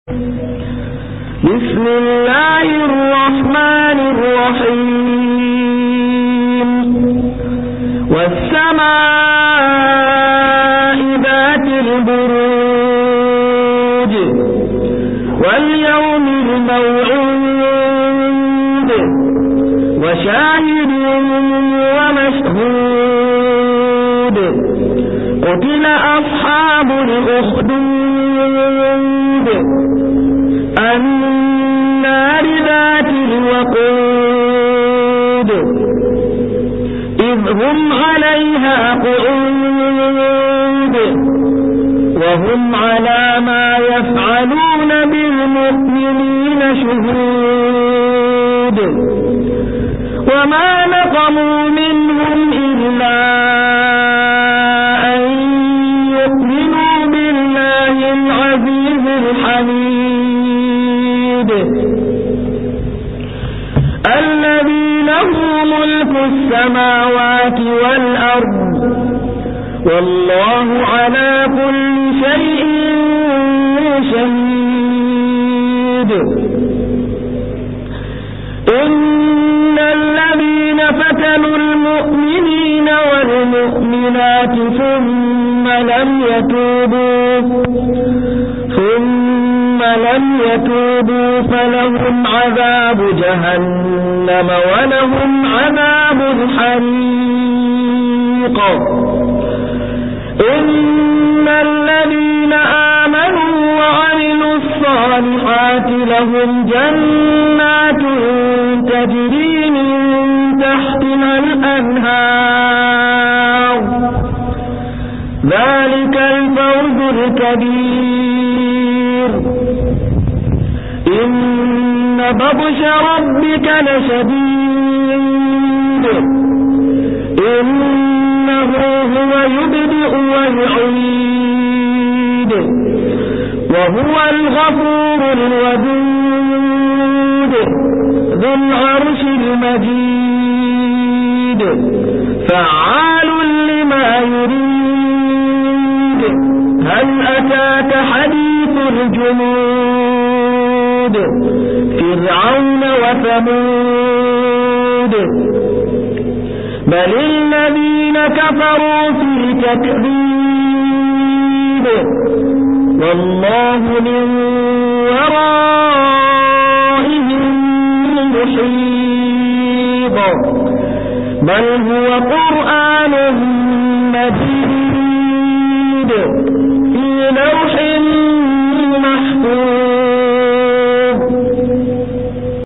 بسم الله الرحمن الرحيم والسماء ذات البروج واليوم الموعود وشاهد ومشهود قتل أصحاب الأخدود النار ذات الوقود إذ هم عليها قعود وهم على ما يفعلون بالمؤمنين شهود وما نقموا منهم إلا أن يؤمنوا بالله العزيز الحميد الذي له ملك السماوات والأرض والله على كل شيء شهيد إن الذين فتنوا المؤمنين والمؤمنات ثم لم يتوبوا فلهم عذاب جهنم ولهم عذاب الحريق إن الذين آمنوا وعملوا الصالحات لهم جنات تجري من تحتها الأنهار ذلك الفوز الكبير إن بطش ربك لشديد إنه هو يبدئ ويعيد وهو الغفور الودود ذو العرش المجيد فعال لما يريد هل أتاك حديث الجنود فرعون وثمود بل الذين كفروا في تكذيب والله من ورائهم محيط بل هو قرآن مجيد في لوح